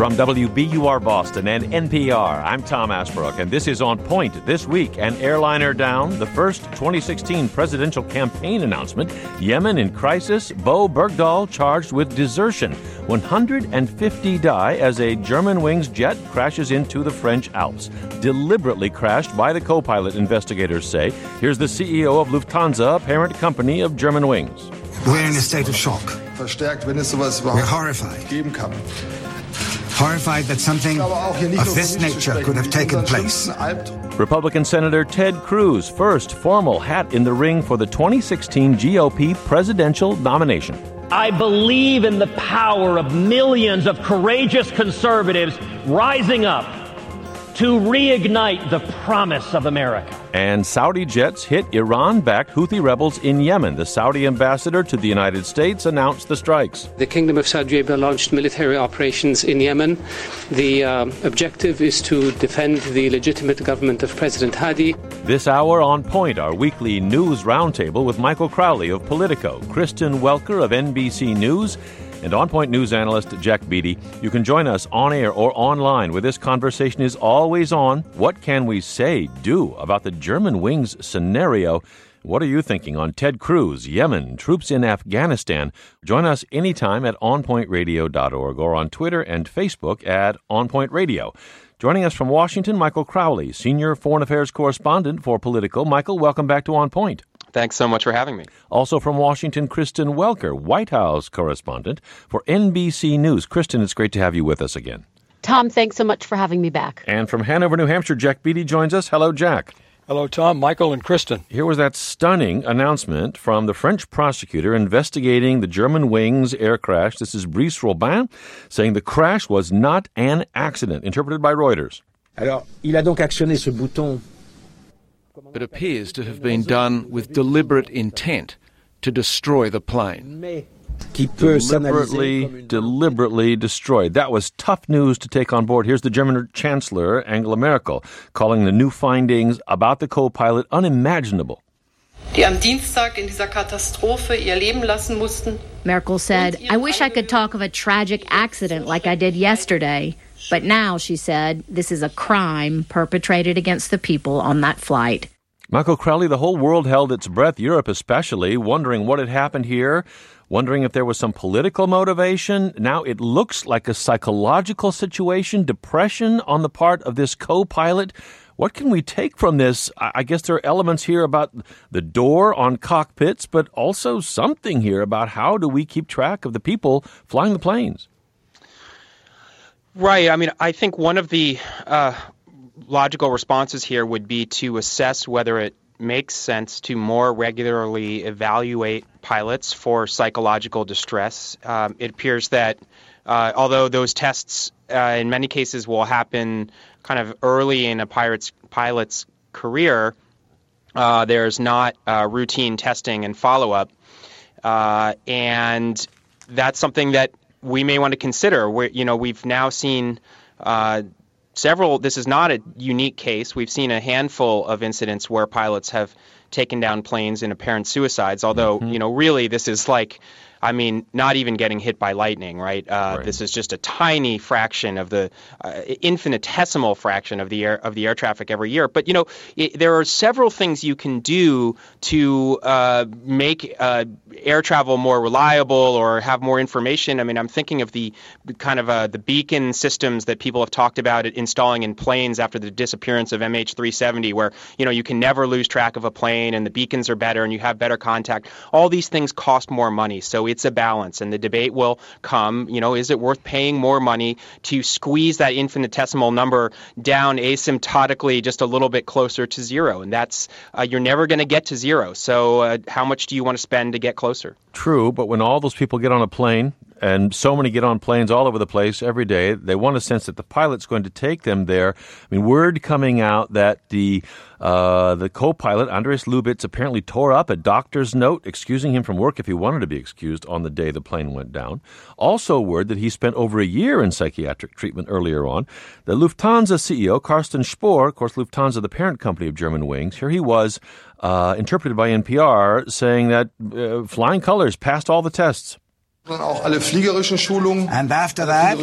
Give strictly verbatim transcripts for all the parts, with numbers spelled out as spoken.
From W B U R Boston and N P R, I'm Tom Asbrook, and this is On Point. This week, an airliner down, the first twenty sixteen presidential campaign announcement, Yemen in crisis, Bo Bergdahl charged with desertion. one hundred fifty die as a Germanwings jet crashes into the French Alps. Deliberately crashed by the co-pilot, investigators say. Here's the C E O of Lufthansa, parent company of Germanwings. We're in a state of shock. We're horrified. Horrified that something of this nature could have taken place. Republican Senator Ted Cruz, first formal hat in the ring for the twenty sixteen G O P presidential nomination. I believe in the power of millions of courageous conservatives rising up to reignite the promise of America. And Saudi jets hit Iran-backed Houthi rebels in Yemen. The Saudi ambassador to the United States announced the strikes. The Kingdom of Saudi Arabia launched military operations in Yemen. The uh, objective is to defend the legitimate government of President Hadi. This hour on Point, our weekly news roundtable with Michael Crowley of Politico, Kristen Welker of N B C News, and On Point news analyst Jack Beatty. You can join us on air or online where this conversation is always on. What can we say, do about the Germanwings scenario? What are you thinking on Ted Cruz, Yemen, troops in Afghanistan? Join us anytime at on point radio dot org or on Twitter and Facebook at On Point Radio. Joining us from Washington, Michael Crowley, senior foreign affairs correspondent for Politico. Michael, welcome back to On Point. Thanks so much for having me. Also from Washington, Kristen Welker, White House correspondent for N B C News. Kristen, it's great to have you with us again. Tom, thanks so much for having me back. And from Hanover, New Hampshire, Jack Beatty joins us. Hello, Jack. Hello, Tom, Michael, and Kristen. Here was that stunning announcement from the French prosecutor investigating the Germanwings air crash. This is Brice Robin saying the crash was not an accident, interpreted by Reuters. Alors, il a donc actionné ce bouton. It appears to have been done with deliberate intent to destroy the plane. Deliberately, deliberately destroyed. That was tough news to take on board. Here's the German Chancellor, Angela Merkel, calling the new findings about the co-pilot unimaginable. Die am Dienstag in dieser Katastrophe ihr Leben lassen mussten. Merkel said, I wish I could talk of a tragic accident like I did yesterday. But now, she said, this is a crime perpetrated against the people on that flight. Michael Crowley, the whole world held its breath, Europe especially, wondering what had happened here, wondering if there was some political motivation. Now it looks like a psychological situation, depression on the part of this co-pilot. What can we take from this? I guess there are elements here about the door on cockpits, but also something here about how do we keep track of the people flying the planes? Right. I mean, I think one of the uh, logical responses here would be to assess whether it makes sense to more regularly evaluate pilots for psychological distress. Um, it appears that uh, although those tests uh, in many cases will happen kind of early in a pilot's, pilot's career, uh, there's not uh, routine testing and follow-up. Uh, and that's something that we may want to consider. Where, you know, we've now seen uh, several, this is not a unique case. We've seen a handful of incidents where pilots have taken down planes in apparent suicides, although, mm-hmm. you know, really this is like, I mean, not even getting hit by lightning, right? Uh, right. This is just a tiny fraction of the uh, infinitesimal fraction of the air of the air traffic every year. But, you know, it, there are several things you can do to uh, make uh, air travel more reliable or have more information. I mean, I'm thinking of the kind of uh, the beacon systems that people have talked about installing in planes after the disappearance of M H three seventy, where, you know, you can never lose track of a plane and the beacons are better and you have better contact. All these things cost more money. So it's a balance, and the debate will come, you know, is it worth paying more money to squeeze that infinitesimal number down asymptotically just a little bit closer to zero? And that's, uh, you're never going to get to zero. So uh, how much do you want to spend to get closer? True, but when all those people get on a plane, and so many get on planes all over the place every day, they want a sense that the pilot's going to take them there. I mean, word coming out that the uh, the co-pilot, Andreas Lubitz, apparently tore up a doctor's note excusing him from work if he wanted to be excused on the day the plane went down. Also word that he spent over a year in psychiatric treatment earlier on. The Lufthansa C E O, Carsten Spohr, of course, Lufthansa, the parent company of Germanwings, here he was, uh, interpreted by N P R, saying that uh, flying colors passed all the tests. And after that,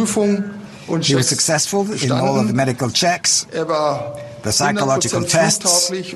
he was successful in all of the medical checks, the psychological tests. He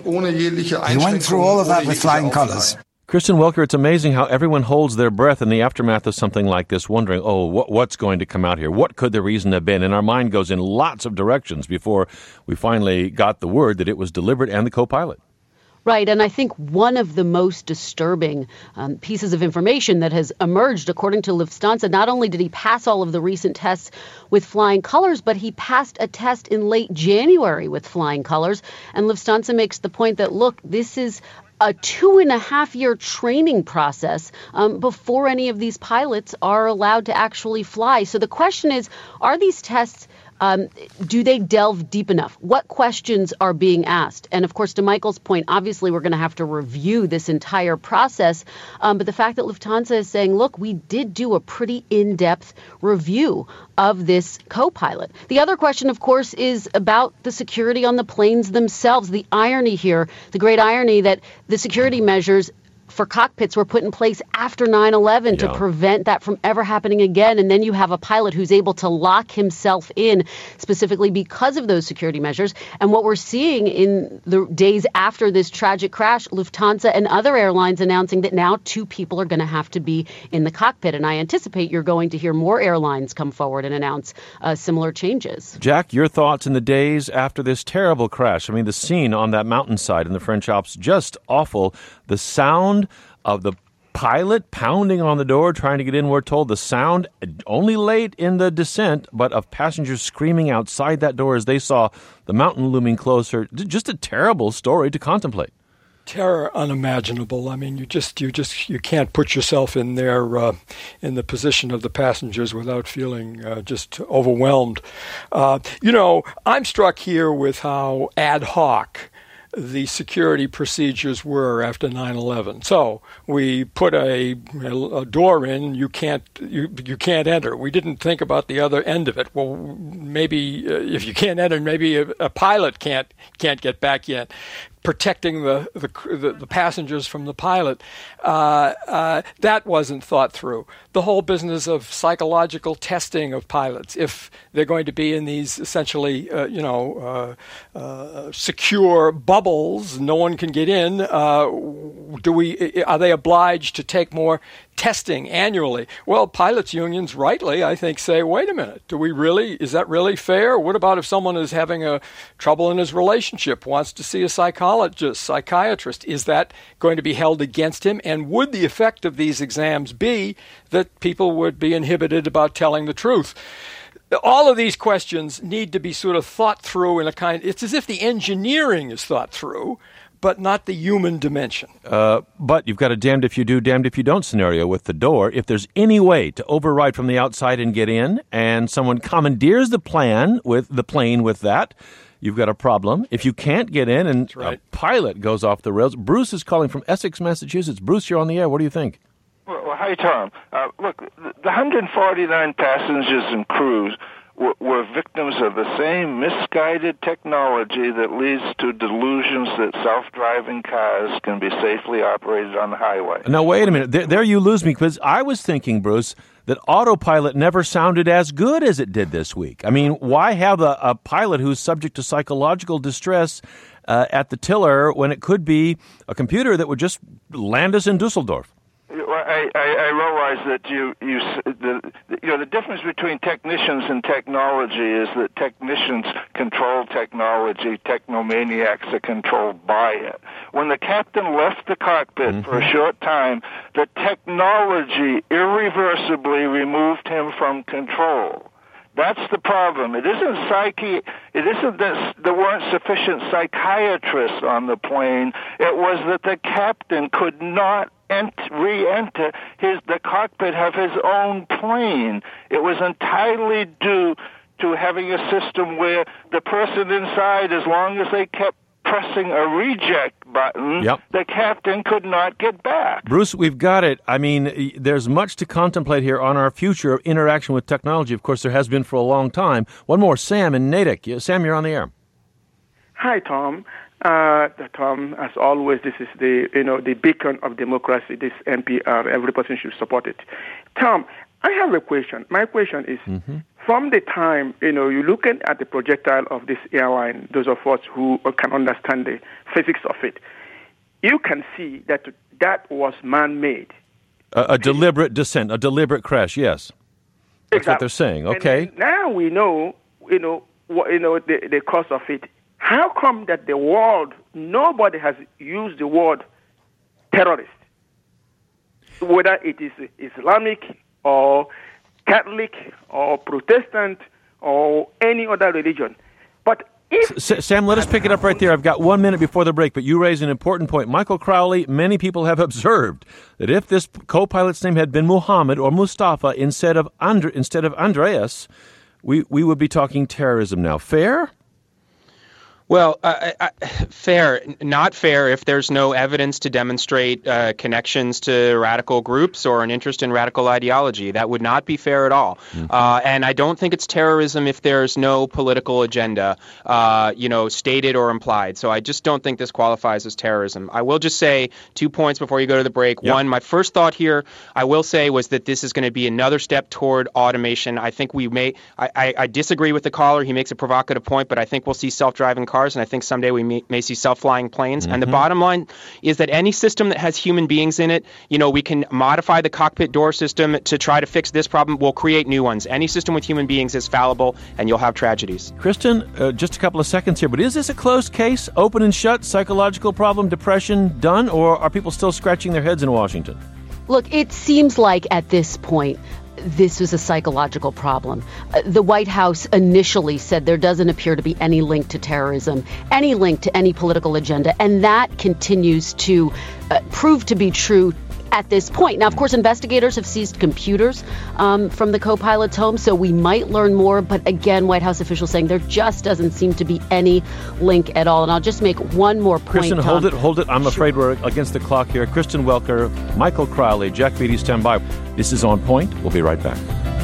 went through all of that with flying colors. Kristen Welker, it's amazing how everyone holds their breath in the aftermath of something like this, wondering, oh, what, what's going to come out here? What could the reason have been? And our mind goes in lots of directions before we finally got the word that it was deliberate and the co-pilot. Right, and I think one of the most disturbing um, pieces of information that has emerged, according to Lufthansa, not only did he pass all of the recent tests with flying colors, but he passed a test in late January with flying colors. And Lufthansa makes the point that, look, this is a two and a half year training process um, before any of these pilots are allowed to actually fly. So the question is, are these tests, um, do they delve deep enough? What questions are being asked? And of course, to Michael's point, obviously, we're going to have to review this entire process. Um, but the fact that Lufthansa is saying, look, we did do a pretty in-depth review of this co-pilot. The other question, of course, is about the security on the planes themselves. The irony here, the great irony that the security measures for cockpits were put in place after nine eleven yeah. to prevent that from ever happening again. And then you have a pilot who's able to lock himself in specifically because of those security measures. And what we're seeing in the days after this tragic crash, Lufthansa and other airlines announcing that now two people are going to have to be in the cockpit. And I anticipate you're going to hear more airlines come forward and announce uh, similar changes. Jack, your thoughts in the days after this terrible crash? I mean, the scene on that mountainside in the French Alps, just awful. The sound of the pilot pounding on the door, trying to get in, we're told. The sound, only late in the descent, but of passengers screaming outside that door as they saw the mountain looming closer. Just a terrible story to contemplate. Terror unimaginable. I mean, you just, you just, you can't put yourself in their, uh, in the position of the passengers without feeling uh, just overwhelmed. Uh, you know, I'm struck here with how ad hoc the security procedures were after nine eleven. So we put a, a door in, you can't you you can't enter. We didn't think about the other end of it. Well, maybe uh, if you can't enter, maybe a, a pilot can't can't get back in. Protecting the, the the passengers from the pilot, uh, uh, that wasn't thought through. The whole business of psychological testing of pilots, if they're going to be in these essentially, uh, you know, uh, uh, secure bubbles, no one can get in. Uh, do we? Are they obliged to take more testing annually? Well, pilots' unions, rightly, I think, say, wait a minute, do we really? Is that really fair? What about if someone is having a trouble in his relationship, wants to see a psychologist? Psychiatrist, is that going to be held against him? And would the effect of these exams be that people would be inhibited about telling the truth? All of these questions need to be sort of thought through in a kind, it's as if the engineering is thought through, but not the human dimension. Uh, but you've got a damned if you do, damned if you don't scenario with the door. If there's any way to override from the outside and get in, and someone commandeers the plan with the plane with that, you've got a problem. If you can't get in and right. a pilot goes off the rails. Bruce is calling from Essex, Massachusetts. Bruce, you're on the air. What do you think? Well, well hi, Tom. Uh, look, the one hundred forty-nine passengers and crews were, were victims of the same misguided technology that leads to delusions that self-driving cars can be safely operated on the highway. Now, wait a minute. There, there you lose me, because I was thinking, Bruce, that autopilot never sounded as good as it did this week. I mean, why have a, a pilot who's subject to psychological distress uh, at the tiller when it could be a computer that would just land us in Dusseldorf? I, I, I realize that you, you, the, you know, the difference between technicians and technology is that technicians control technology, technomaniacs are controlled by it. When the captain left the cockpit mm-hmm. for a short time, the technology irreversibly removed him from control. That's the problem. It isn't psyche. It isn't that there weren't sufficient psychiatrists on the plane. It was that the captain could not ent- re-enter his the cockpit of his own plane. It was entirely due to having a system where the person inside, as long as they kept pressing a reject button, yep. the captain could not get back. Bruce, we've got it. I mean, there's much to contemplate here on our future interaction with technology. Of course, there has been for a long time. One more, Sam in Natick. Sam, you're on the air. Hi, Tom. Uh, Tom, as always, this is the you know the beacon of democracy. This N P R, every person should support it. Tom, I have a question. My question is: mm-hmm. from the time you know you look at the projectile of this airline, those of us who can understand the physics of it, you can see that that was man-made. A, a deliberate descent, a deliberate crash. Yes, that's exactly what they're saying. Okay. And now we know, you know, what, you know the the cause of it. How come that the world, nobody has used the word terrorist, whether it is Islamic or Catholic or Protestant or any other religion? But if... S- Sam, let us pick it up right there. I've got one minute before the break, but you raise an important point. Michael Crowley, many people have observed that if this co-pilot's name had been Muhammad or Mustafa instead of Andre- instead of Andreas, we, we would be talking terrorism now. Fair? Well, uh, I, fair, not fair if there's no evidence to demonstrate uh, connections to radical groups or an interest in radical ideology. That would not be fair at all. Mm-hmm. Uh, and I don't think it's terrorism if there's no political agenda, uh, you know, stated or implied. So I just don't think this qualifies as terrorism. I will just say two points before you go to the break. Yep. One, my first thought here, I will say, was that this is going to be another step toward automation. I think we may, I, I, I disagree with the caller. He makes a provocative point, but I think we'll see self-driving cars. And I think someday we may, may see self-flying planes. Mm-hmm. And the bottom line is that any system that has human beings in it, you know, we can modify the cockpit door system to try to fix this problem. We'll create new ones. Any system with human beings is fallible, and you'll have tragedies. Kristen, uh, just a couple of seconds here, but is this a closed case? Open and shut, psychological problem, depression, done? Or are people still scratching their heads in Washington? Look, it seems like at this point, this was a psychological problem. Uh, the White House initially said there doesn't appear to be any link to terrorism, any link to any political agenda, and that continues to uh, prove to be true at this point. Now, of course, investigators have seized computers um, from the co-pilot's home, so we might learn more. But again, White House officials saying there just doesn't seem to be any link at all. And I'll just make one more point. Kristen, Tom. hold it, hold it. I'm sure. afraid we're against the clock here. Kristen Welker, Michael Crowley, Jack Beatty, stand by. This is On Point. We'll be right back.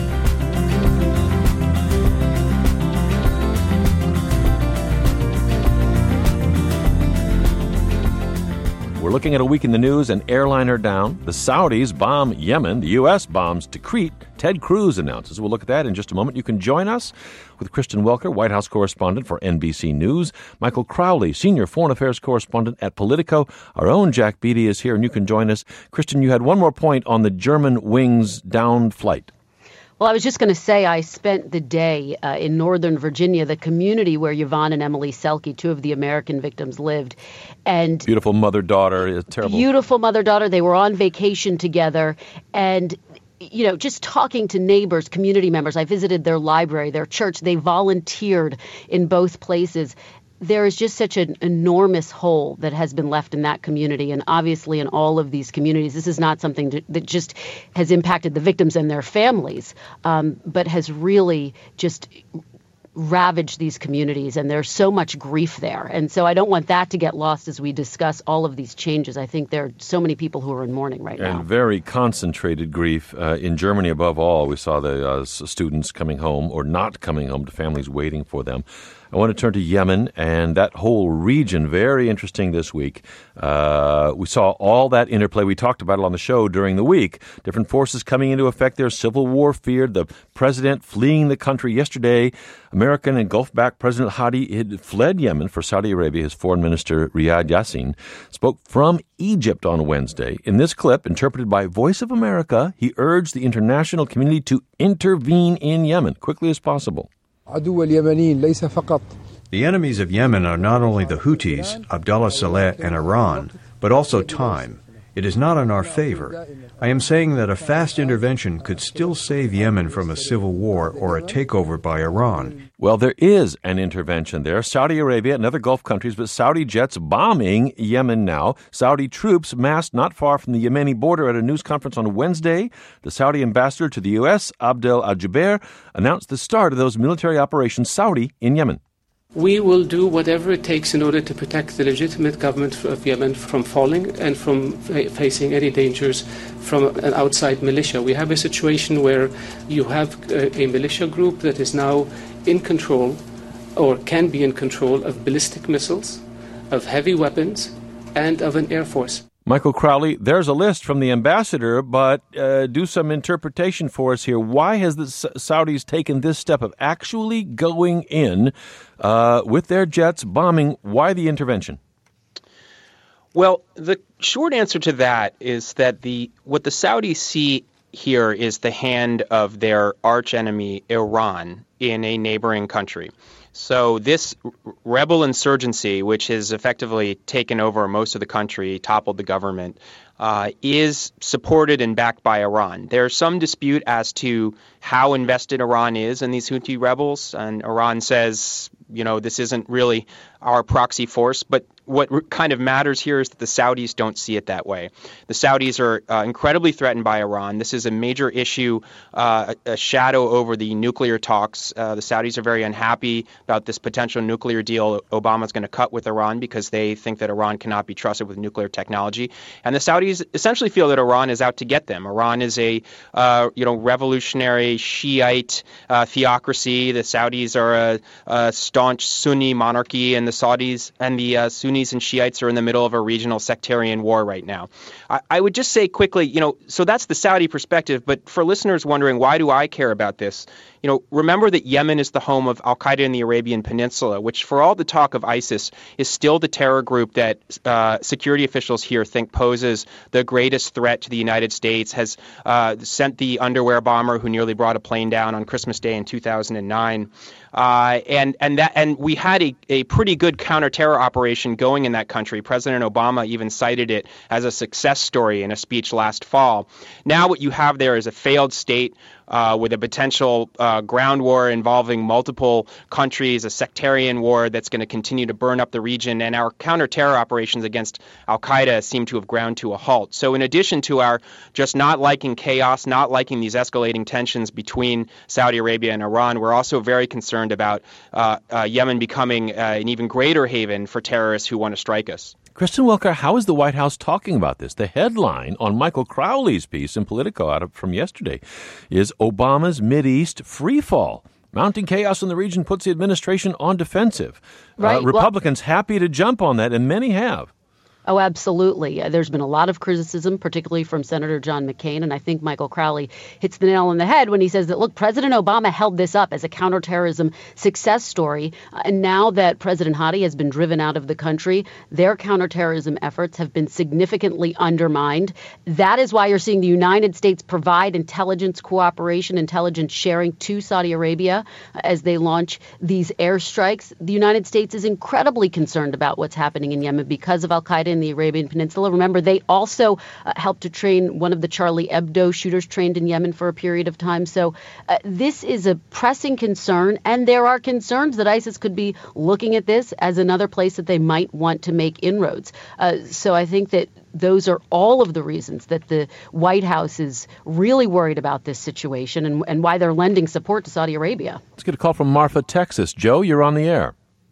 We're looking at a week in the news. An airliner down. The Saudis bomb Yemen. The U S bombs Tikrit. Ted Cruz announces. We'll look at that in just a moment. You can join us with Kristen Welker, White House correspondent for N B C News. Michael Crowley, senior foreign affairs correspondent at Politico. Our own Jack Beatty is here, and you can join us. Kristen, you had one more point on the German wings down flight. Well, I was just going to say I spent the day uh, in Northern Virginia, the community where Yvonne and Emily Selke, two of the American victims, lived. And beautiful mother-daughter. Terrible. Beautiful mother-daughter. They were on vacation together. And, you know, just talking to neighbors, community members. I visited their library, their church. They volunteered in both places. There is just such an enormous hole that has been left in that community. And obviously in all of these communities, this is not something to, that just has impacted the victims and their families, um, but has really just ravaged these communities. And there's so much grief there. And so I don't want that to get lost as we discuss all of these changes. I think there are so many people who are in mourning right and now. And very concentrated grief. Uh, in Germany, above all, we saw the uh, students coming home or not coming home to families waiting for them. I want to turn to Yemen and that whole region. Very interesting this week. Uh, we saw all that interplay. We talked about it on the show during the week. Different forces coming into effect there. Civil war feared. The president fleeing the country. Yesterday, American and Gulf-backed President Hadi had fled Yemen for Saudi Arabia. His foreign minister, Riyad Yassin, spoke from Egypt on Wednesday. In this clip, interpreted by Voice of America, he urged the international community to intervene in Yemen quickly as possible. The enemies of Yemen are not only the Houthis, Abdullah Saleh, and Iran, but also time. It is not in our favor. I am saying that a fast intervention could still save Yemen from a civil war or a takeover by Iran. Well, there is an intervention there. Saudi Arabia and other Gulf countries, but Saudi jets bombing Yemen now. Saudi troops massed not far from the Yemeni border at a news conference on Wednesday. The Saudi ambassador to the U S, Abdel Al-Jubeir, announced the start of those military operations Saudi in Yemen. We will do whatever it takes in order to protect the legitimate government of Yemen from falling and from fa- facing any dangers from an outside militia. We have a situation where you have a, a militia group that is now in control or can be in control of ballistic missiles, of heavy weapons, and of an air force. Michael Crowley, there's a list from the ambassador, but uh, do some interpretation for us here. Why has the Saudis taken this step of actually going in uh, with their jets, bombing? Why the intervention? Well, the short answer to that is that the what the Saudis see here is the hand of their archenemy, Iran, in a neighboring country. So this rebel insurgency, which has effectively taken over most of the country, toppled the government, uh, is supported and backed by Iran. There's some dispute as to how invested Iran is in these Houthi rebels, and Iran says, you know, this isn't really our proxy force, but what kind of matters here is that the Saudis don't see it that way. The Saudis are uh, incredibly threatened by Iran. This is a major issue, uh, a, a shadow over the nuclear talks. Uh, the Saudis are very unhappy about this potential nuclear deal Obama's going to cut with Iran because they think that Iran cannot be trusted with nuclear technology. And the Saudis essentially feel that Iran is out to get them. Iran is a uh, you know revolutionary Shiite uh, theocracy. The Saudis are a, a staunch Sunni monarchy, and the Saudis and the uh, Sunni and Shiites are in the middle of a regional sectarian war right now. I, I would just say quickly, you know, so that's the Saudi perspective. But for listeners wondering, why do I care about this? You know, remember that Yemen is the home of al-Qaeda in the Arabian Peninsula, which for all the talk of ISIS is still the terror group that uh, security officials here think poses the greatest threat to the United States, has uh, sent the underwear bomber who nearly brought a plane down on Christmas Day in two thousand nine. Uh, and and that and we had a, a pretty good counterterror operation going in that country. President Obama even cited it as a success story in a speech last fall. Now what you have there is a failed state uh, with a potential uh, ground war involving multiple countries, a sectarian war that's going to continue to burn up the region, and our counterterror operations against al-Qaeda seem to have ground to a halt. So in addition to our just not liking chaos, not liking these escalating tensions between Saudi Arabia and Iran, we're also very concerned about uh, uh, Yemen becoming uh, an even greater haven for terrorists who want to strike us. Kristen Welker, how is the White House talking about this? The headline on Michael Crowley's piece in Politico out of, from yesterday is Obama's Mideast freefall. Mounting chaos in the region puts the administration on defensive. Right. Uh, Republicans well, happy to jump on that, and many have. Oh, absolutely. There's been a lot of criticism, particularly from Senator John McCain. And I think Michael Crowley hits the nail on the head when he says that, look, President Obama held this up as a counterterrorism success story. Uh, and now that President Hadi has been driven out of the country, their counterterrorism efforts have been significantly undermined. That is why you're seeing the United States provide intelligence cooperation, intelligence sharing to Saudi Arabia uh, as they launch these airstrikes. The United States is incredibly concerned about what's happening in Yemen because of al-Qaeda in the Arabian Peninsula. Remember, they also uh, helped to train one of the Charlie Hebdo shooters trained in Yemen for a period of time. So uh, this is a pressing concern, and there are concerns that ISIS could be looking at this as another place that they might want to make inroads. Uh, so I think that those are all of the reasons that the White House is really worried about this situation and, and why they're lending support to Saudi Arabia. Let's get a call from Marfa, Texas. Joe, you're on the air.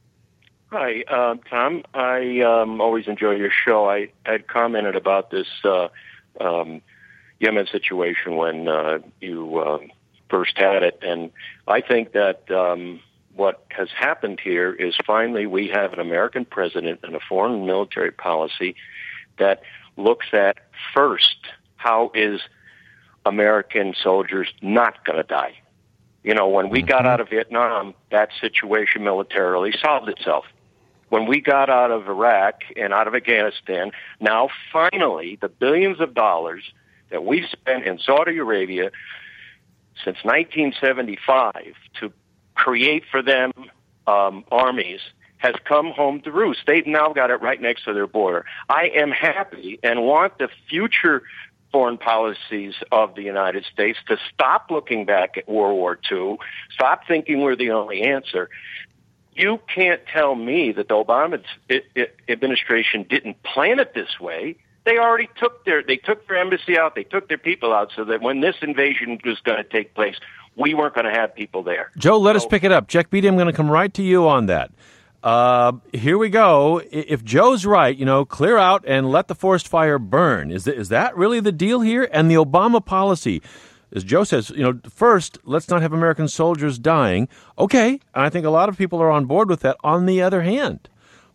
Hi, uh, Tom. I um, always enjoy your show. I had commented about this uh, um, Yemen situation when uh, you uh, first had it, and I think that um, what has happened here is finally we have an American president and a foreign military policy that looks at first how is American soldiers not going to die. You know, when we got out of Vietnam, that situation militarily solved itself. When we got out of Iraq and out of Afghanistan, now finally the billions of dollars that we've spent in Saudi Arabia since nineteen seventy-five to create for them um, armies has come home to roost. They've now got it right next to their border. I am happy and want the future foreign policies of the United States to stop looking back at World War Two, stop thinking we're the only answer. You can't tell me that the Obama administration didn't plan it this way. They already took their they took their embassy out, they took their people out, so that when this invasion was going to take place, we weren't going to have people there. Joe, let so, us pick it up. Jack Beatty, I'm going to come right to you on that. Uh, here we go. If Joe's right, you know, clear out and let the forest fire burn. Is that, is that really the deal here? And the Obama policy, as Joe says, you know, first, let's not have American soldiers dying. Okay, and I think a lot of people are on board with that. On the other hand,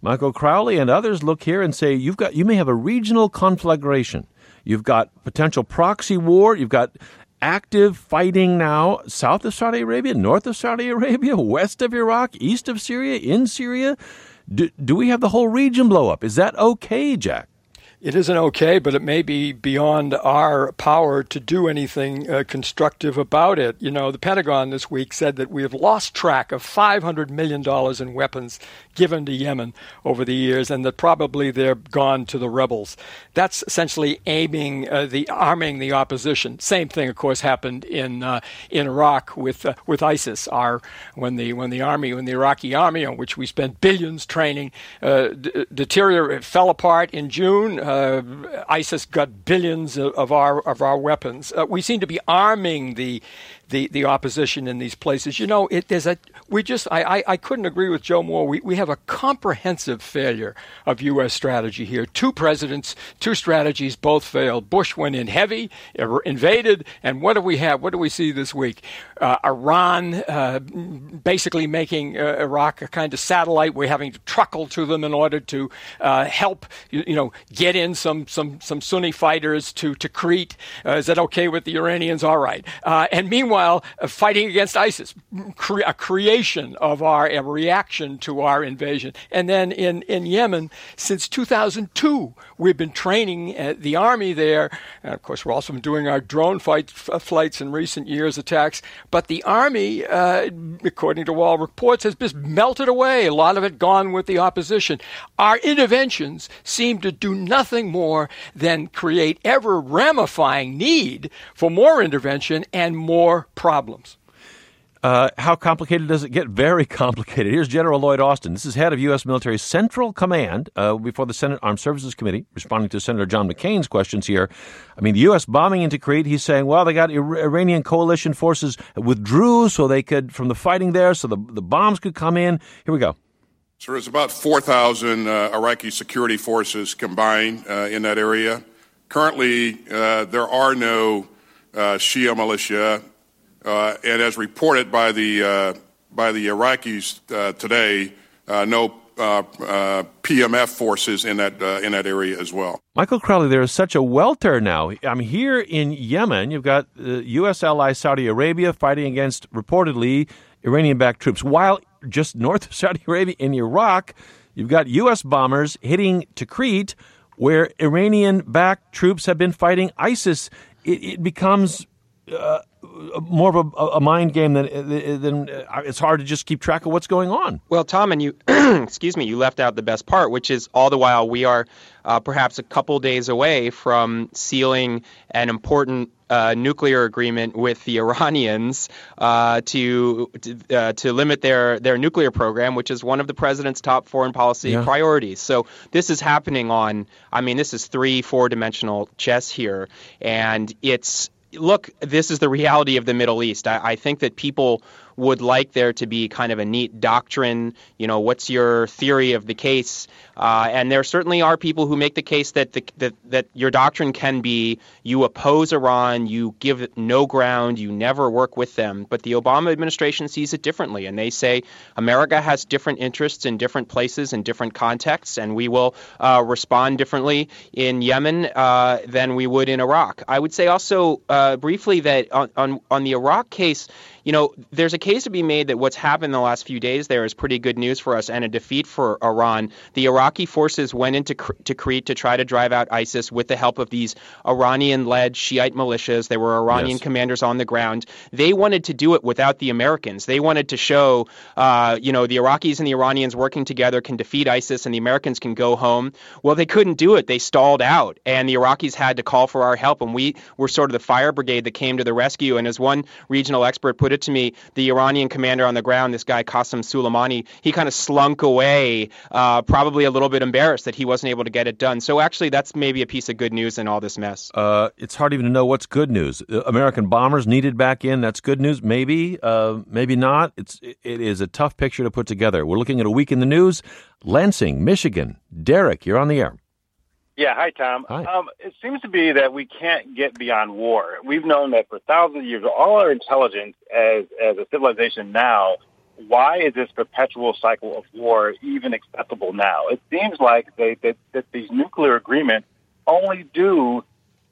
Michael Crowley and others look here and say you've got you may have a regional conflagration. You've got potential proxy war. You've got active fighting now south of Saudi Arabia, north of Saudi Arabia, west of Iraq, east of Syria, in Syria. Do, do we have the whole region blow up? Is that okay, Jack? It isn't okay, but it may be beyond our power to do anything uh, constructive about it. You know, the Pentagon this week said that we have lost track of five hundred million dollars in weapons given to Yemen over the years, and that probably they're gone to the rebels. That's essentially aiming, uh, the arming the opposition. Same thing, of course, happened in uh, in Iraq with uh, with ISIS. Our when the when the army, when the Iraqi army, on which we spent billions training, uh, d- deteriorated, fell apart in June. Uh, Uh, ISIS got billions of, of our of our weapons. Uh, we seem to be arming the, the the opposition in these places. You know, it there's a we just I, I, I couldn't agree with Joe Moore. We we have a comprehensive failure of U S strategy here. Two presidents, two strategies, both failed. Bush went in heavy, invaded, and what do we have? What do we see this week? Uh, Iran uh, basically making uh, Iraq a kind of satellite. We're having to truckle to them in order to uh, help you, you know get in some some some Sunni fighters to to Crete. Uh, is that okay with the Iranians? All right. Uh, and meanwhile, uh, fighting against ISIS, cre- a creation of our a reaction to our invasion. And then in in Yemen, since two thousand two, we've been training uh, the army there. And of course, we're also been doing our drone fight, f- flights in recent years, attacks. But the army, uh, according to all reports, has just melted away. A lot of it gone with the opposition. Our interventions seem to do nothing more than create ever ramifying need for more intervention and more problems. Uh, how complicated does it get? Very complicated. Here's General Lloyd Austin. This is head of U S military Central Command uh, before the Senate Armed Services Committee, responding to Senator John McCain's questions here. I mean, the U S bombing into Crete, he's saying, well, they got Ir- Iranian coalition forces withdrew so they could, from the fighting there, so the, the bombs could come in. Here we go. So there's about four thousand uh, Iraqi security forces combined uh, in that area. Currently, uh, there are no uh, Shia militia. Uh, and as reported by the uh, by the Iraqis uh, today, uh, no uh, uh, P M F forces in that uh, in that area as well. Michael Crowley, there is such a welter now. I mean, here in Yemen, you've got the U S ally Saudi Arabia fighting against reportedly Iranian-backed troops, while just north of Saudi Arabia in Iraq, you've got U S bombers hitting Tikrit, where Iranian-backed troops have been fighting ISIS. It, it becomes Uh, more of a, a mind game than, than uh, it's hard to just keep track of what's going on. Well, Tom, and you, excuse me, you left out the best part, which is all the while we are uh, perhaps a couple days away from sealing an important uh, nuclear agreement with the Iranians uh, to to, uh, to limit their, their nuclear program, which is one of the president's top foreign policy yeah. priorities. So this is happening on, I mean, this is three, four-dimensional chess here, and it's Look, this is the reality of the Middle East. I, I think that people would like there to be kind of a neat doctrine. You know, what's your theory of the case? Uh, and there certainly are people who make the case that, the, that that your doctrine can be you oppose Iran, you give it no ground, you never work with them. But the Obama administration sees it differently, and they say America has different interests in different places and different contexts, and we will uh, respond differently in Yemen uh, than we would in Iraq. I would say also uh, briefly that on, on, on the Iraq case, you know, there's a case to be made that what's happened in the last few days there is pretty good news for us and a defeat for Iran. The Iraqi forces went into to Crete to try to drive out ISIS with the help of these Iranian-led Shiite militias. There were Iranian yes. commanders on the ground. They wanted to do it without the Americans. They wanted to show, uh, you know, the Iraqis and the Iranians working together can defeat ISIS and the Americans can go home. Well, they couldn't do it. They stalled out, and the Iraqis had to call for our help, and we were sort of the fire brigade that came to the rescue. And as one regional expert put it to me, the Iranian commander on the ground, this guy Qasem Soleimani, he kind of slunk away, uh, probably a little bit embarrassed that he wasn't able to get it done. So actually, that's maybe a piece of good news in all this mess. Uh, it's hard even to know what's good news. American bombers needed back in. That's good news. Maybe, uh, maybe not. It's it is a tough picture to put together. We're looking at a week in the news. Lansing, Michigan. Derek, you're on the air. Yeah, hi, Tom. Hi. Um, it seems to be that we can't get beyond war. We've known that for thousands of years. All our intelligence as as a civilization now why is this perpetual cycle of war even acceptable now? It seems like they, that, that these nuclear agreements only do,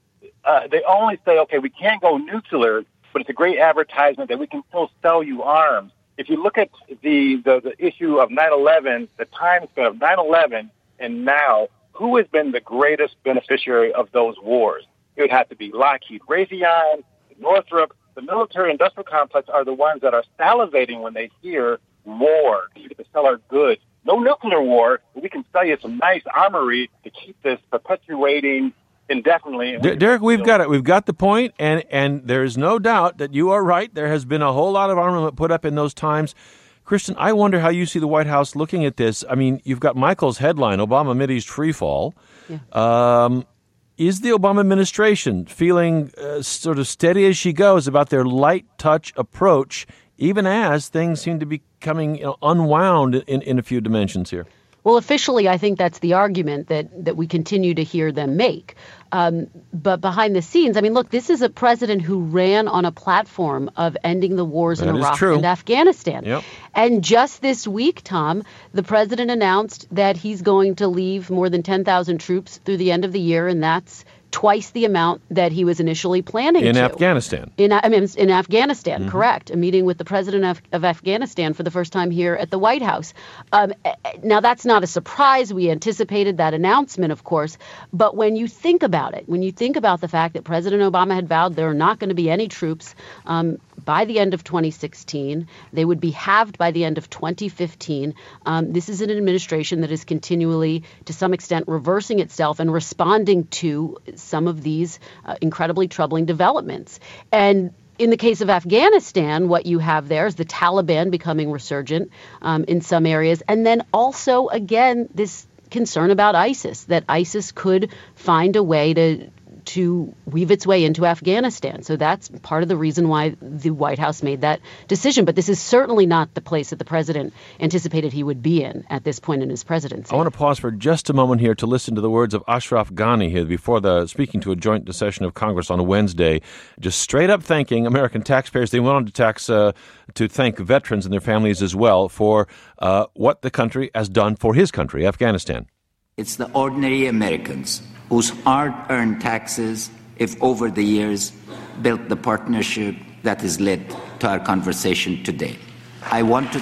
uh, they only say, okay, we can't go nuclear, but it's a great advertisement that we can still sell you arms. If you look at the, the, the issue of nine eleven, the time span of nine eleven and now, who has been the greatest beneficiary of those wars? It would have to be Lockheed Raytheon, Northrop. The military-industrial complex are the ones that are salivating when they hear war. You get to sell our goods. No nuclear war, but we can sell you some nice armory to keep this perpetuating indefinitely. D- Derek, we've got it. We've got the point, and and there is no doubt that you are right. There has been a whole lot of armament put up in those times. Kristen, I wonder how you see the White House looking at this. I mean, you've got Michael's headline, Obama Mideast freefall. Yeah. Um, is the Obama administration feeling uh, sort of steady as she goes about their light touch approach, even as things seem to be coming you know, unwound in, in a few dimensions here? Well, officially, I think that's the argument that, that we continue to hear them make. Um, but behind the scenes, I mean, look, this is a president who ran on a platform of ending the wars that in Iraq true. and Afghanistan. Yep. And just this week, Tom, the president announced that he's going to leave more than ten thousand troops through the end of the year, and that's twice the amount that he was initially planning in to. Afghanistan. In I mean, in Afghanistan, Mm-hmm. correct. A meeting with the president of, of Afghanistan for the first time here at the White House. Um, now, that's not a surprise. We anticipated that announcement, of course. But when you think about it, when you think about the fact that President Obama had vowed there are not going to be any troops um, by the end of twenty sixteen, they would be halved by the end of twenty fifteen. Um, this is an administration that is continually, to some extent, reversing itself and responding to some of these uh, incredibly troubling developments. And in the case of Afghanistan, what you have there is the Taliban becoming resurgent um, in some areas. And then also, again, this concern about ISIS, that ISIS could find a way to to weave its way into Afghanistan. So that's part of the reason why the White House made that decision. But this is certainly not the place that the president anticipated he would be in at this point in his presidency. I want to pause for just a moment here to listen to the words of Ashraf Ghani here before the speaking to a joint session of Congress on a Wednesday, just straight up thanking American taxpayers. They went on to tax uh, to thank veterans and their families as well for uh, what the country has done for his country, Afghanistan. It's the ordinary Americans whose hard-earned taxes, if over the years, built the partnership that has led to our conversation today. I want to...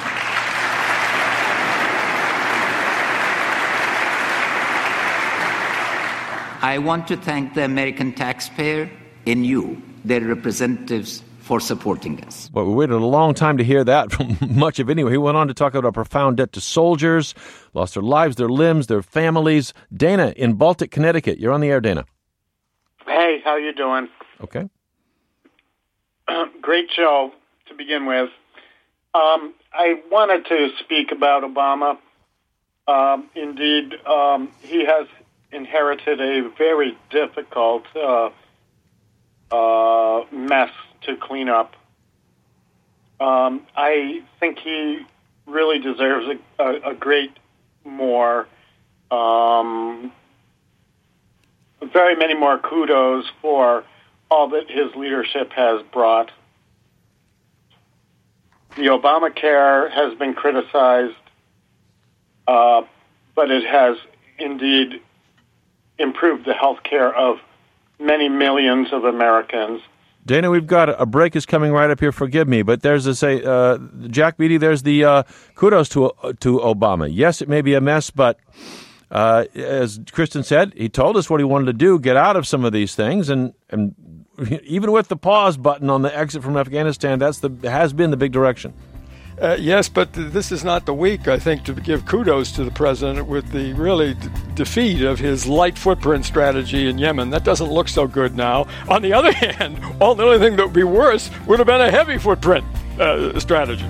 I want to thank the American taxpayer and you, their representatives, for supporting us. Well, we waited a long time to hear that from much of anyone. He went on to talk about a profound debt to soldiers, lost their lives, their limbs, their families. Dana in Baltic, Connecticut. You're on the air, Dana. Hey, how you doing? Okay. Um, great show to begin with. Um, I wanted to speak about Obama. Um, indeed, um, he has inherited a very difficult uh, uh, mess to clean up. Um, I think he really deserves a, a, a great more, um, very many more kudos for all that his leadership has brought. The Obamacare has been criticized, uh, but it has indeed improved the health care of many millions of Americans. Dana, we've got a break is coming right up here. Forgive me, but there's a say, uh, Jack Beatty. There's the uh, kudos to uh, to Obama. Yes, it may be a mess, but uh, as Kristen said, he told us what he wanted to do: get out of some of these things, and and even with the pause button on the exit from Afghanistan, that's the has been the big direction. Uh, yes, but th- this is not the week, I think, to give kudos to the president with the really d- defeat of his light footprint strategy in Yemen. That doesn't look so good now. On the other hand, all the only thing that would be worse would have been a heavy footprint uh, strategy.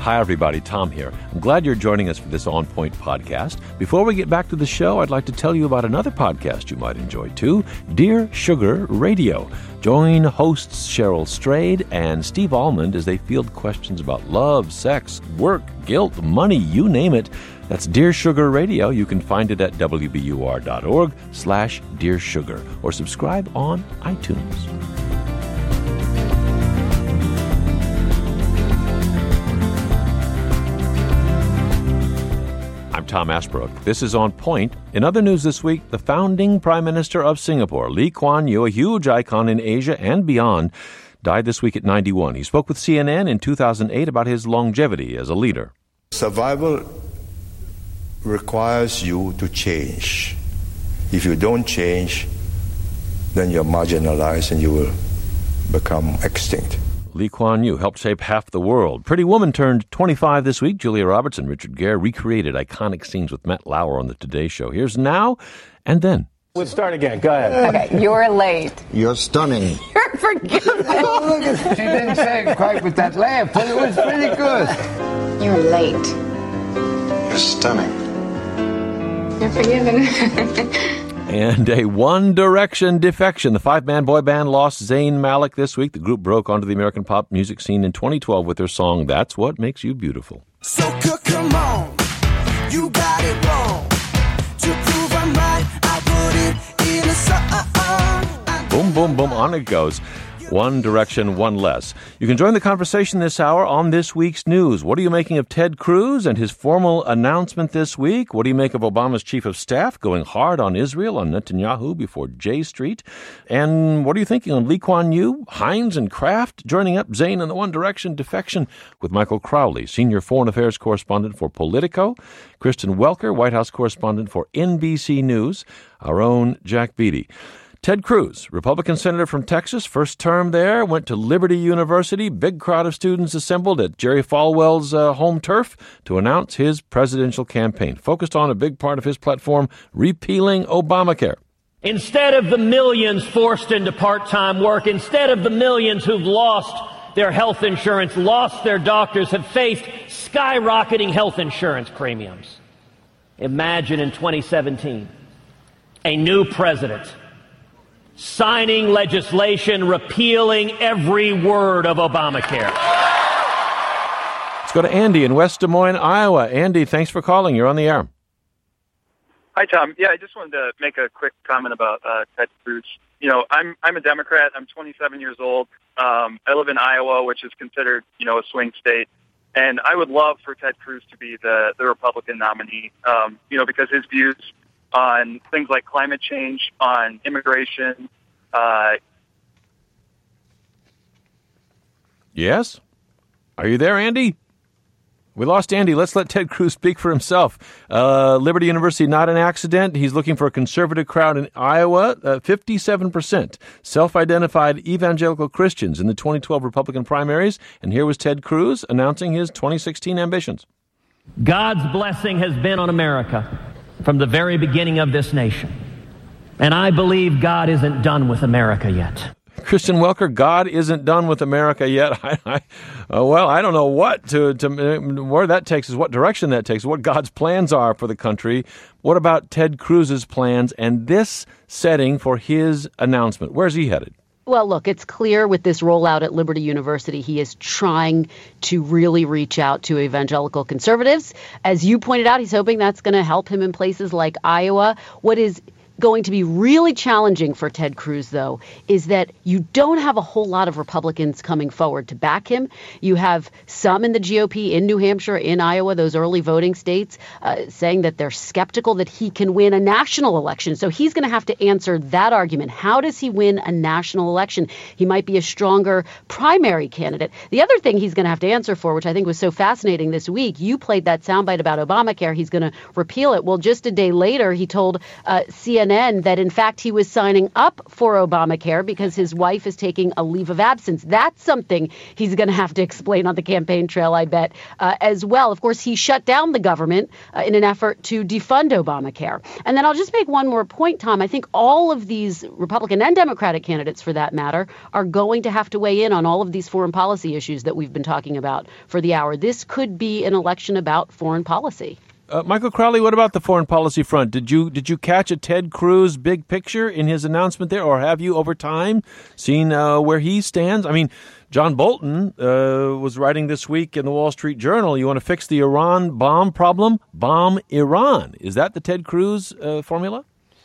Hi, everybody. Tom here. I'm glad you're joining us for this On Point podcast. Before we get back to the show, I'd like to tell you about another podcast you might enjoy, too, Dear Sugar Radio. Join hosts Cheryl Strayed and Steve Almond as they field questions about love, sex, work, guilt, money, you name it. That's Dear Sugar Radio. You can find it at W B U R dot org slash Dear Sugar or subscribe on iTunes. Tom Ashbrook. This is On Point. In other news this week, the founding Prime Minister of Singapore, Lee Kuan Yew, a huge icon in Asia and beyond, died this week at ninety-one. He spoke with C N N in two thousand eight about his longevity as a leader. Survival requires you to change. If you don't change, then you're marginalized and you will become extinct. Lee Kuan Yew helped shape half the world. Pretty Woman turned twenty-five this week. Julia Roberts and Richard Gere recreated iconic scenes with Matt Lauer on the Today Show. Here's Now and Then. Let's start again. Go ahead. Okay, you're late. You're stunning. You're forgiven. Oh, look at, she didn't say it quite with that laugh, but it was pretty good. You're late. You're stunning. You're forgiven. And a One Direction defection. The five-man boy band lost Zayn Malik this week. The group broke onto the American pop music scene in twenty twelve with their song, That's What Makes You Beautiful. So come on, you got it wrong. To prove I'm right, I put it in a song. Boom, boom, boom, on it goes. One Direction, one less. You can join the conversation this hour on this week's news. What are you making of Ted Cruz and his formal announcement this week? What do you make of Obama's chief of staff going hard on Israel, on Netanyahu before J Street? And what are you thinking on Lee Kuan Yew, Hines, and Kraft joining up Zayn and the One Direction defection with Michael Crowley, senior foreign affairs correspondent for Politico, Kristen Welker, White House correspondent for N B C News, our own Jack Beatty. Ted Cruz, Republican senator from Texas, first term there, went to Liberty University. Big crowd of students assembled at Jerry Falwell's uh, home turf to announce his presidential campaign, focused on a big part of his platform, repealing Obamacare. Instead of the millions forced into part-time work, instead of the millions who've lost their health insurance, lost their doctors, have faced skyrocketing health insurance premiums. Imagine in twenty seventeen, a new president signing legislation repealing every word of Obamacare. Let's go to Andy in West Des Moines, Iowa. Andy, thanks for calling. You're on the air. Hi, Tom. Yeah, I just wanted to make a quick comment about uh, Ted Cruz. You know, I'm I'm a Democrat. I'm twenty-seven years old. Um, I live in Iowa, which is considered, you know, a swing state. And I would love for Ted Cruz to be the, the Republican nominee, um, you know, because his views on things like climate change, on immigration. Uh, yes? Are you there, Andy? We lost Andy. Let's let Ted Cruz speak for himself. Uh, Liberty University, not an accident. He's looking for a conservative crowd in Iowa. Uh, fifty-seven percent self-identified evangelical Christians in the twenty twelve Republican primaries. And here was Ted Cruz announcing his twenty sixteen ambitions. God's blessing has been on America from the very beginning of this nation. And I believe God isn't done with America yet. Kristen Welker, God isn't done with America yet. I, I, uh, well, I don't know what to, to where that takes us, what direction that takes, what God's plans are for the country. What about Ted Cruz's plans and this setting for his announcement? Where's he headed? Well, look, it's clear with this rollout at Liberty University, he is trying to really reach out to evangelical conservatives. As you pointed out, he's hoping that's going to help him in places like Iowa. What is going to be really challenging for Ted Cruz, though, is that you don't have a whole lot of Republicans coming forward to back him. You have some in the G O P in New Hampshire, in Iowa, those early voting states, uh, saying that they're skeptical that he can win a national election. So he's going to have to answer that argument. How does he win a national election? He might be a stronger primary candidate. The other thing he's going to have to answer for, which I think was so fascinating this week, you played that soundbite about Obamacare. He's going to repeal it. Well, just a day later, he told uh, C N N N N that, in fact, he was signing up for Obamacare because his wife is taking a leave of absence. That's something he's going to have to explain on the campaign trail, I bet, uh, as well. Of course, he shut down the government uh, in an effort to defund Obamacare. And then I'll just make one more point, Tom. I think all of these Republican and Democratic candidates, for that matter, are going to have to weigh in on all of these foreign policy issues that we've been talking about for the hour. This could be an election about foreign policy. Uh, Michael Crowley, what about the foreign policy front? Did you did you catch a Ted Cruz big picture in his announcement there, or have you over time seen uh, where he stands? I mean, John Bolton uh, was writing this week in the Wall Street Journal, you want to fix the Iran bomb problem? Bomb Iran. Is that the Ted Cruz uh, formula?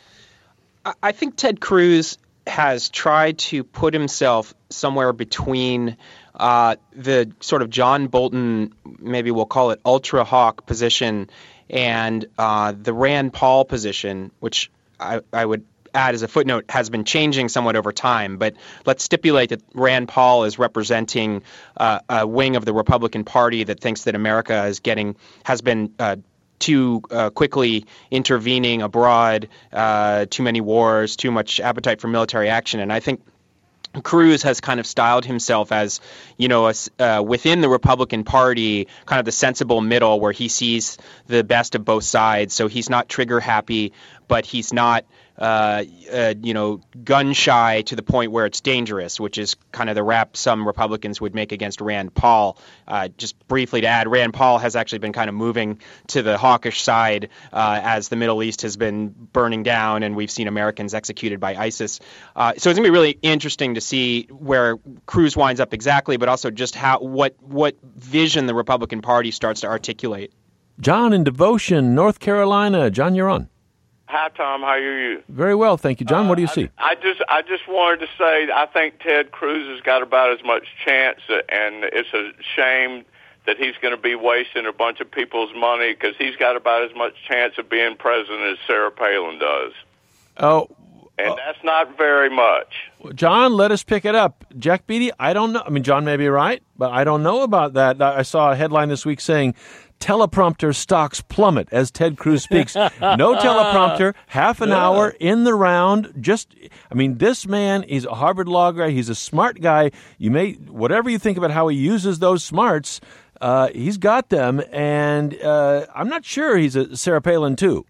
I think Ted Cruz has tried to put himself somewhere between uh, the sort of John Bolton, maybe we'll call it ultra hawk position, and uh, the Rand Paul position, which I, I would add as a footnote has been changing somewhat over time. But let's stipulate that Rand Paul is representing uh, a wing of the Republican Party that thinks that America is getting has been uh, too uh, quickly intervening abroad, uh, too many wars, too much appetite for military action. And I think Cruz has kind of styled himself as, you know, a, uh, within the Republican Party, kind of the sensible middle where he sees the best of both sides. So he's not trigger happy, but he's not, uh, uh, you know, gun shy to the point where it's dangerous, which is kind of the rap some Republicans would make against Rand Paul. Uh, just briefly to add, Rand Paul has actually been kind of moving to the hawkish side uh, as the Middle East has been burning down and we've seen Americans executed by ISIS. Uh, so it's going to be really interesting to see where Cruz winds up exactly, but also just how what what vision the Republican Party starts to articulate. John in Devotion, North Carolina. John, you're on. Hi, Tom. How are you? Very well, thank you. John, what do you uh, see? I, I just I just wanted to say I think Ted Cruz has got about as much chance, and it's a shame that he's going to be wasting a bunch of people's money because he's got about as much chance of being president as Sarah Palin does. Oh. And that's not very much. John, let us pick it up. Jack Beatty, I don't know. I mean, John may be right, but I don't know about that. I saw a headline this week saying, teleprompter stocks plummet as Ted Cruz speaks. No teleprompter, half an hour in the round. Just, I mean, this man, he's a Harvard law guy. He's a smart guy. You may, whatever you think about how he uses those smarts, uh, he's got them. And uh, I'm not sure he's a Sarah Palin, too.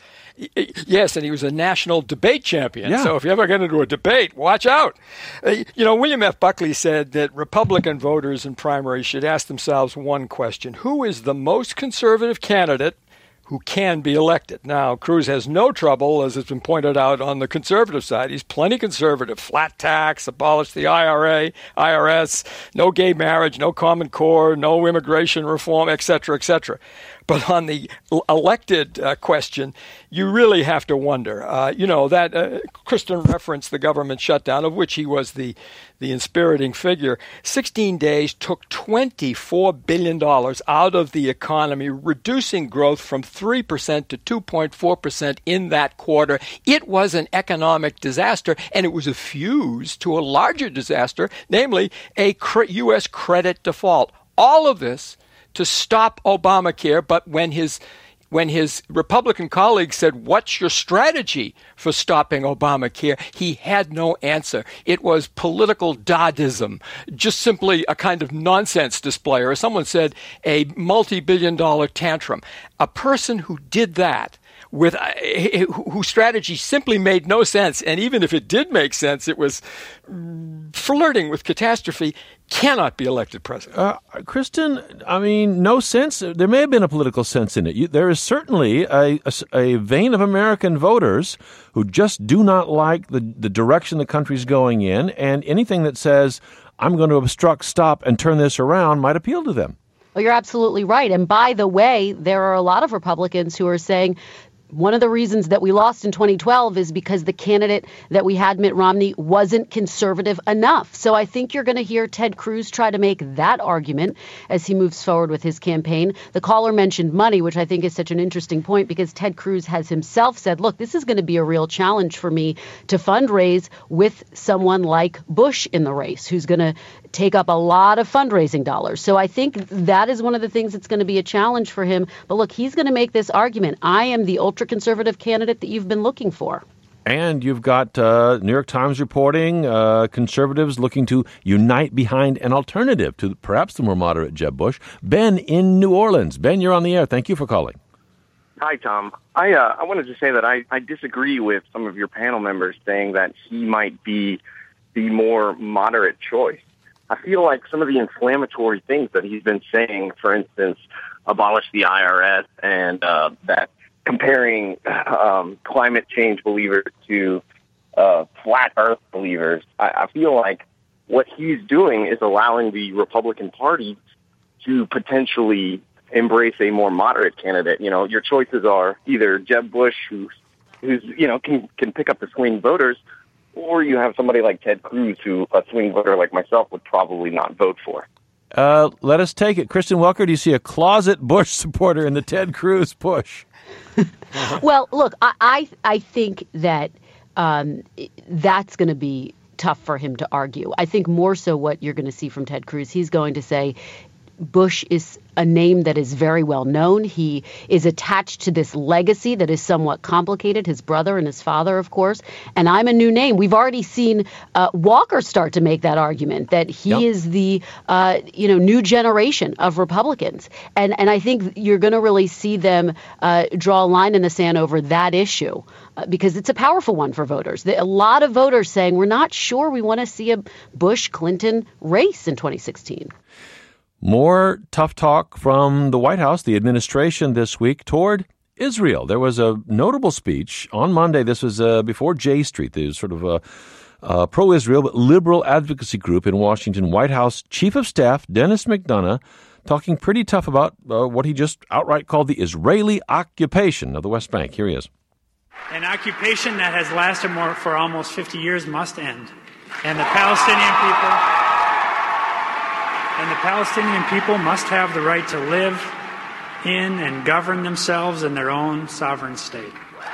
Yes, and he was a national debate champion. Yeah. So if you ever get into a debate, watch out. Uh, you know, William F. Buckley said that Republican voters in primaries should ask themselves one question: who is the most conservative candidate who can be elected? Now, Cruz has no trouble, as has been pointed out, on the conservative side. He's plenty conservative. Flat tax, abolish the I R A, I R S, no gay marriage, no Common Core, no immigration reform, et cetera, et cetera. But on the elected uh, question, you really have to wonder. Uh, you know, that uh, Kristen referenced the government shutdown, of which he was the, the inspiriting figure. sixteen days took twenty-four billion dollars out of the economy, reducing growth from three percent to two point four percent in that quarter. It was an economic disaster, and it was a fuse to a larger disaster, namely a U S credit default. All of this to stop Obamacare, but when his when his Republican colleagues said, what's your strategy for stopping Obamacare? He had no answer. It was political Doddism, just simply a kind of nonsense display, or as someone said, a multi-billion dollar tantrum. A person who did that with uh, whose strategy simply made no sense, and even if it did make sense, it was flirting with catastrophe, cannot be elected president. Uh, Kristen, I mean, no sense. There may have been a political sense in it. You, there is certainly a, a, a vein of American voters who just do not like the, the direction the country's going in, and anything that says, I'm going to obstruct, stop, and turn this around might appeal to them. Well, you're absolutely right. And by the way, there are a lot of Republicans who are saying, one of the reasons that we lost in twenty twelve is because the candidate that we had, Mitt Romney, wasn't conservative enough. So I think you're going to hear Ted Cruz try to make that argument as he moves forward with his campaign. The caller mentioned money, which I think is such an interesting point because Ted Cruz has himself said, look, this is going to be a real challenge for me to fundraise with someone like Bush in the race, who's going to take up a lot of fundraising dollars. So I think that is one of the things that's going to be a challenge for him. But look, he's going to make this argument. I am the ultra-conservative candidate that you've been looking for. And you've got uh, New York Times reporting uh, conservatives looking to unite behind an alternative to perhaps the more moderate Jeb Bush. Ben in New Orleans. Ben, you're on the air. Thank you for calling. Hi, Tom. I uh, I wanted to say that I, I disagree with some of your panel members saying that he might be the more moderate choice. I feel like some of the inflammatory things that he's been saying, for instance, abolish the I R S and uh, that comparing um, climate change believers to uh, flat earth believers, I, I feel like what he's doing is allowing the Republican Party to potentially embrace a more moderate candidate. You know, your choices are either Jeb Bush, who, who's, you know, can, can pick up the swing voters, or you have somebody like Ted Cruz, who a swing voter like myself would probably not vote for. Uh, let us take it. Kristen Welker, do you see a closet Bush supporter in the Ted Cruz push? Well, look, I I, I think that um, that's going to be tough for him to argue. I think more so what you're going to see from Ted Cruz, he's going to say, Bush is a name that is very well known. He is attached to this legacy that is somewhat complicated, his brother and his father, of course. And I'm a new name. We've already seen uh, Walker start to make that argument that he yep. is the, uh, you know, new generation of Republicans. And and I think you're going to really see them uh, draw a line in the sand over that issue uh, because it's a powerful one for voters. A lot of voters saying we're not sure we want to see a Bush-Clinton race in twenty sixteen. More tough talk from the White House, the administration this week, toward Israel. There was a notable speech on Monday. This was uh, before J Street, the sort of a, a pro-Israel but liberal advocacy group in Washington. White House Chief of Staff Dennis McDonough talking pretty tough about uh, what he just outright called the Israeli occupation of the West Bank. Here he is. An occupation that has lasted more for almost fifty years must end. And the Palestinian people... And the Palestinian people must have the right to live in and govern themselves in their own sovereign state.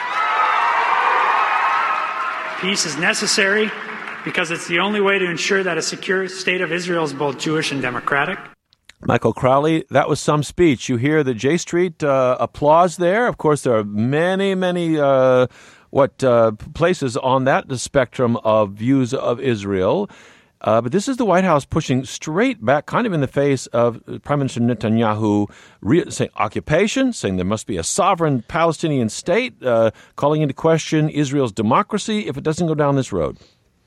Peace is necessary because it's the only way to ensure that a secure state of Israel is both Jewish and democratic. Michael Crowley, that was some speech. You hear the J Street uh, applause there. Of course, there are many, many uh, what uh, places on that spectrum of views of Israel. Uh, but this is the White House pushing straight back, kind of in the face of Prime Minister Netanyahu, re- saying occupation, saying there must be a sovereign Palestinian state, uh, calling into question Israel's democracy if it doesn't go down this road.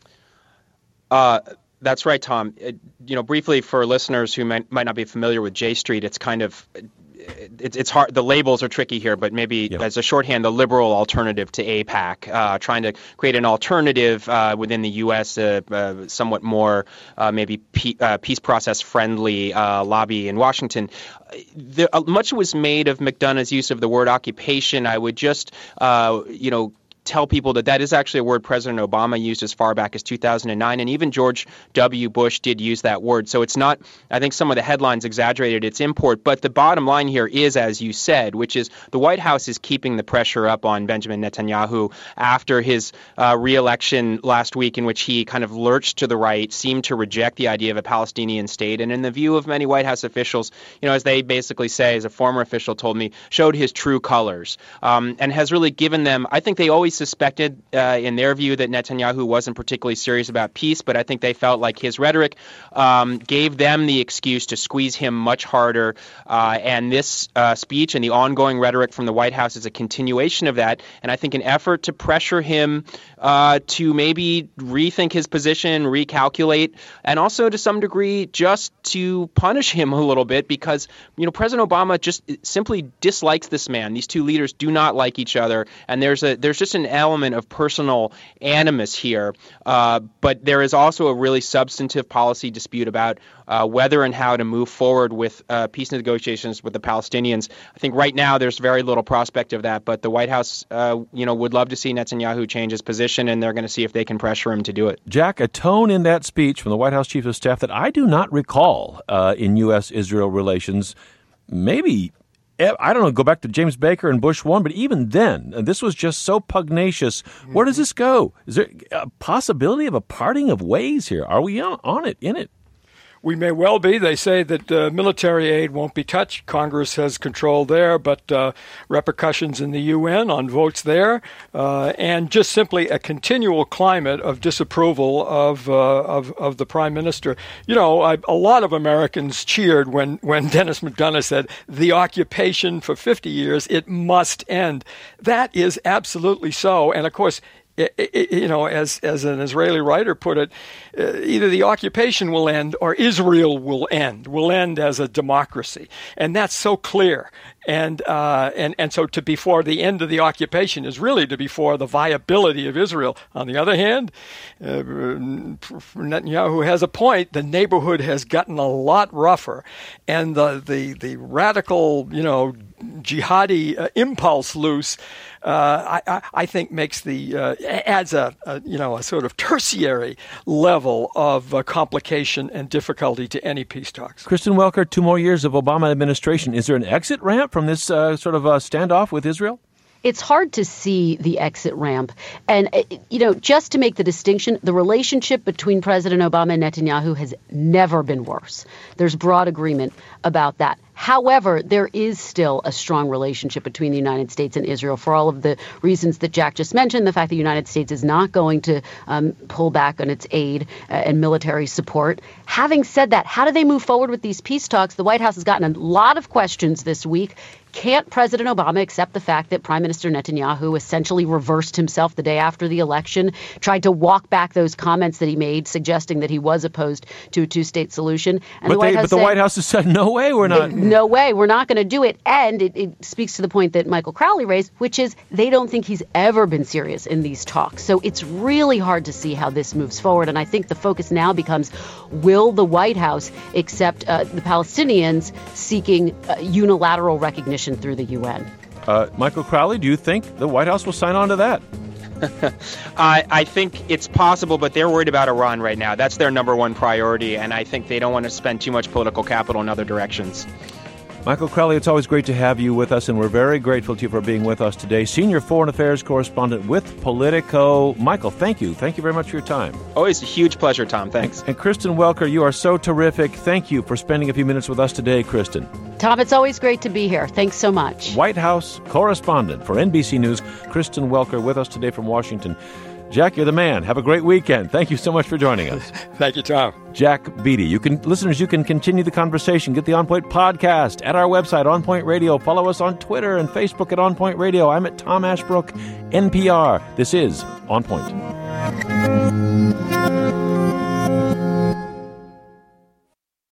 Uh, that's right, Tom. It, you know, briefly for listeners who might, might not be familiar with J Street, it's kind of It's, it's hard. The labels are tricky here, but maybe yeah. as a shorthand, the liberal alternative to AIPAC, uh, trying to create an alternative uh, within the U S, uh, uh, somewhat more uh, maybe pe- uh, peace process friendly uh, lobby in Washington. There, uh, much was made of McDonough's use of the word occupation. I would just, uh, you know, tell people that that is actually a word President Obama used as far back as two thousand nine, and even George W. Bush did use that word. So it's not, I think some of the headlines exaggerated its import, but the bottom line here is, as you said, which is the White House is keeping the pressure up on Benjamin Netanyahu after his uh, re-election last week, in which he kind of lurched to the right, seemed to reject the idea of a Palestinian state, and in the view of many White House officials, you know, as they basically say, as a former official told me, showed his true colors, um, and has really given them, I think they always suspected uh, in their view that Netanyahu wasn't particularly serious about peace, but I think they felt like his rhetoric um, gave them the excuse to squeeze him much harder. Uh, and this uh, speech and the ongoing rhetoric from the White House is a continuation of that. And I think an effort to pressure him uh, to maybe rethink his position, recalculate, and also to some degree just to punish him a little bit because, you know, President Obama just simply dislikes this man. These two leaders do not like each other. And there's a there's just an element of personal animus here, uh, but there is also a really substantive policy dispute about uh, whether and how to move forward with uh, peace negotiations with the Palestinians. I think right now there's very little prospect of that, but the White House, uh, you know, would love to see Netanyahu change his position, and they're going to see if they can pressure him to do it. Jack, a tone in that speech from the White House Chief of Staff that I do not recall uh, in U S Israel relations, maybe I don't know, go back to James Baker and Bush one, but even then, this was just so pugnacious. Where does this go? Is there a possibility of a parting of ways here? Are we on it, in it? We may well be. They say that uh, military aid won't be touched. Congress has control there, but uh, repercussions in the U N on votes there, uh, and just simply a continual climate of disapproval of uh, of, of the prime minister. You know, I, a lot of Americans cheered when, when Dennis McDonough said, the occupation for fifty years, it must end. That is absolutely so. And, of course, It, it, you know, as as an Israeli writer put it, uh, either the occupation will end or Israel will end, will end as a democracy. And that's so clear. And uh, and, and so to before the end of the occupation is really to before the viability of Israel. On the other hand, uh, Netanyahu has a point. The neighborhood has gotten a lot rougher. And the, the, the radical, you know, jihadi uh, impulse loose, uh, I, I think makes the uh, adds a, a you know a sort of tertiary level of uh, complication and difficulty to any peace talks. Kristen Welker, two more years of Obama administration. Is there an exit ramp from this uh, sort of uh, standoff with Israel? It's hard to see the exit ramp. And, you know, just to make the distinction, the relationship between President Obama and Netanyahu has never been worse. There's broad agreement about that. However, there is still a strong relationship between the United States and Israel for all of the reasons that Jack just mentioned, the fact that the United States is not going to um, pull back on its aid uh, and military support. Having said that, how do they move forward with these peace talks? The White House has gotten a lot of questions this week. Can't President Obama accept the fact that Prime Minister Netanyahu essentially reversed himself the day after the election, tried to walk back those comments that he made, suggesting that he was opposed to a two-state solution? And but the White, they, House, but the said, White House has said, no way, we're not. No way, we're not going to do it. And it, it speaks to the point that Michael Crowley raised, which is they don't think he's ever been serious in these talks. So it's really hard to see how this moves forward. And I think the focus now becomes, will the White House accept uh, the Palestinians seeking uh, unilateral recognition through the U N? Uh, Michael Crowley, do you think the White House will sign on to that? I, I think it's possible, but they're worried about Iran right now. That's their number one priority, and I think they don't want to spend too much political capital in other directions. Michael Crowley, it's always great to have you with us, and we're very grateful to you for being with us today. Senior Foreign Affairs Correspondent with Politico. Michael, thank you. Thank you very much for your time. Always a huge pleasure, Tom. Thanks. And, and Kristen Welker, you are so terrific. Thank you for spending a few minutes with us today, Kristen. Tom, it's always great to be here. Thanks so much. White House correspondent for N B C News, Kristen Welker, with us today from Washington. Jack, you're the man. Have a great weekend. Thank you so much for joining us. Thank you, Tom. Jack Beatty. You can, listeners, you can continue the conversation. Get the On Point podcast at our website, On Point Radio. Follow us on Twitter and Facebook at On Point Radio. I'm at Tom Ashbrook, N P R. This is On Point.